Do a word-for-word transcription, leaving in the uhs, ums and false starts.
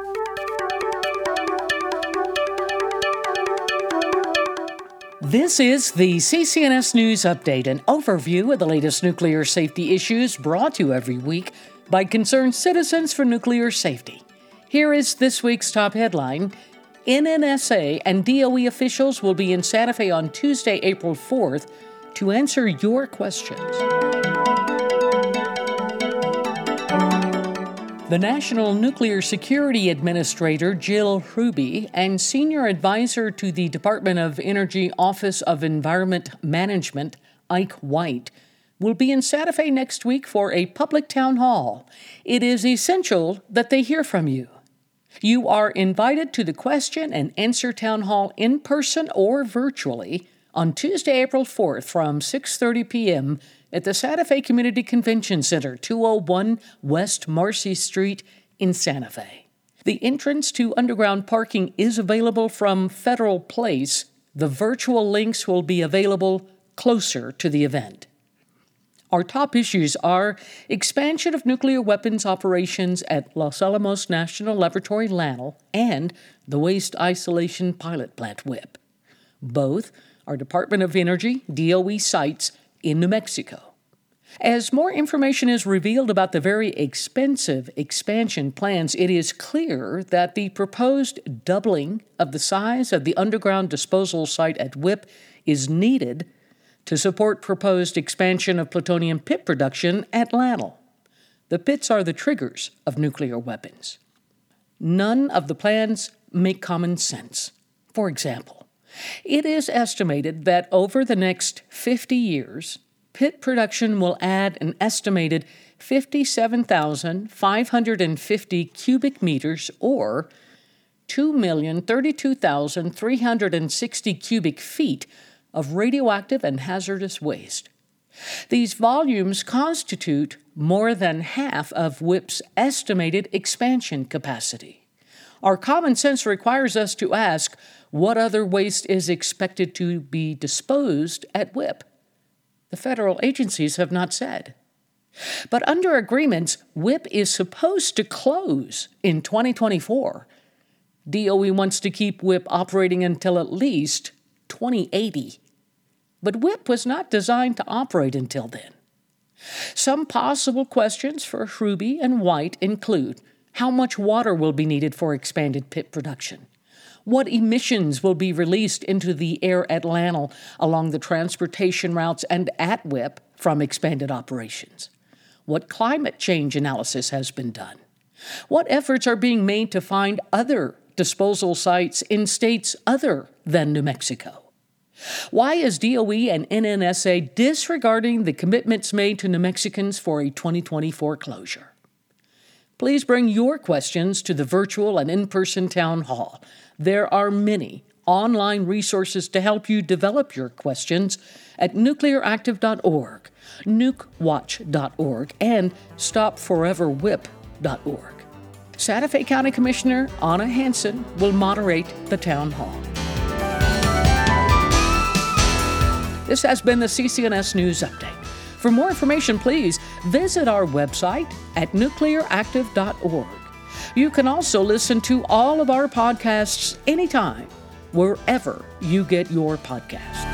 This is the C C N S News Update, an overview of the latest nuclear safety issues brought to you every week by concerned citizens for nuclear safety. Here is this week's top headline. N N S A and D O E officials will be in Santa Fe on Tuesday, April fourth, to answer your questions. The National Nuclear Security Administrator, Jill Hruby, and Senior Advisor to the Department of Energy Office of Environment Management, Ike White, will be in Santa Fe next week for a public town hall. It is essential that they hear from you. You are invited to the question and answer town hall in person or virtually on Tuesday, April fourth from six thirty p.m. at the Santa Fe Community Convention Center, two oh one West Marcy Street in Santa Fe. The entrance to underground parking is available from Federal Place. The virtual links will be available closer to the event. Our top issues are expansion of nuclear weapons operations at Los Alamos National Laboratory, LANL, and the Waste Isolation Pilot Plant, W I P. Both are Department of Energy, D O E sites in New Mexico. As more information is revealed about the very expensive expansion plans, it is clear that the proposed doubling of the size of the underground disposal site at W I P is needed to support proposed expansion of plutonium pit production at LANL. The pits are the triggers of nuclear weapons. None of the plans make common sense. For example, it is estimated that over the next fifty years, pit production will add an estimated fifty-seven thousand five hundred fifty cubic meters or two million thirty-two thousand three hundred sixty cubic feet of radioactive and hazardous waste. These volumes constitute more than half of W I P's estimated expansion capacity. Our common sense requires us to ask what other waste is expected to be disposed at W I P. The federal agencies have not said. But under agreements, W I P is supposed to close in twenty twenty-four. D O E wants to keep W I P operating until at least twenty eighty. But W I P was not designed to operate until then. Some possible questions for Hruby and White include how much water will be needed for expanded pit production, what emissions will be released into the air at LANL along the transportation routes and at W I P from expanded operations, what climate change analysis has been done, what efforts are being made to find other disposal sites in states other than New Mexico. Why is D O E and N N S A disregarding the commitments made to New Mexicans for a twenty twenty-four closure? Please bring your questions to the virtual and in-person town hall. There are many online resources to help you develop your questions at nuclear active dot org, nuke watch dot org, and stop forever w i p dot org. Santa Fe County Commissioner Anna Hansen will moderate the town hall. This has been the C C N S News Update. For more information, please visit our website at nuclear active dot org. You can also listen to all of our podcasts anytime, wherever you get your podcasts.